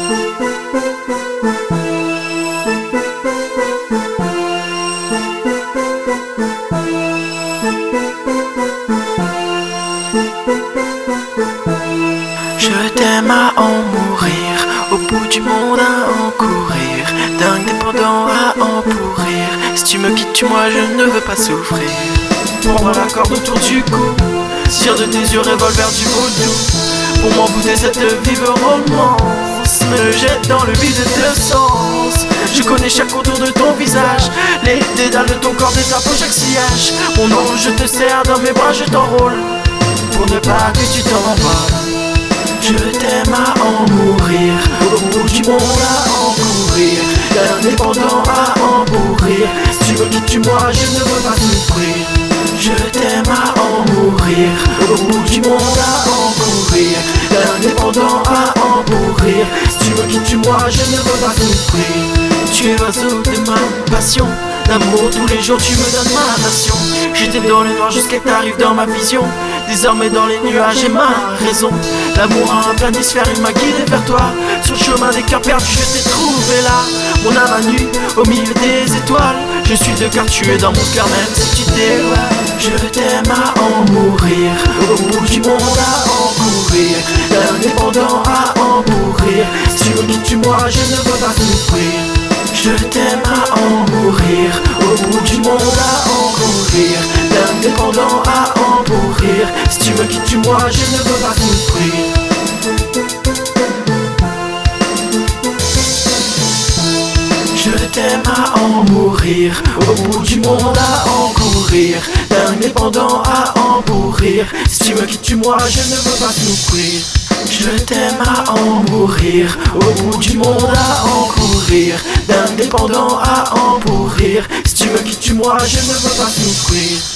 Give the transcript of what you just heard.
Je t'aime à en mourir, au bout du monde à en courir, d'indépendant à en pourrir. Si tu me quittes, moi je ne veux pas souffrir. Pour moi la corde autour du cou, tire de tes yeux, revolver du vaudou. Pour m'embouter cette vive romance, me jette dans le vide de sens. Je connais chaque contour de ton visage, les dédales de ton corps, de ta peau, chaque sillage. Mon ange, je te serre dans mes bras, je t'enrôle pour ne pas que tu t'envoles. Je t'aime à en mourir, au bout du monde à en courir, d'indépendant à en pourrir. Si tu me quittes, moi je ne veux pas souffrir. Je t'aime à en mourir, au bout du monde à en courir, d'indépendant à en pourrir. Si tu me quittes, moi je ne veux pas souffrir. Tu es l'oiseau de ma passion, d'amour tous les jours tu me donnes ma ration. J'étais dans le noir jusqu'à que t'arrives dans ma vision. Désormais dans les nuages j'ai ma raison. L'amour a un planisphère, il m'a guidé vers toi. Sur le chemin des cœurs perdus je t'ai trouvé là. Mon âme à nu au milieu des étoiles. Je suis de cœur, tu es dans mon cœur même si tu t'éloignes. Je t'aime à en mourir, au bout du monde à en courir, d'indépendant à en pourrir. Si tu me quittes, moi je ne veux pas souffrir. Je t'aime à en mourir, au bout du monde à en courir, d'indépendant à en pourrir. Si tu me quittes, moi je ne veux pas souffrir. Je t'aime à en mourir, au bout du monde à en courir, d'indépendant à en pourrir. Si tu me quittes, moi je ne veux pas souffrir. Je t'aime à en mourir, au bout du monde à en courir, d'indépendant à en pourrir. Si tu me quittes, moi je ne veux pas souffrir.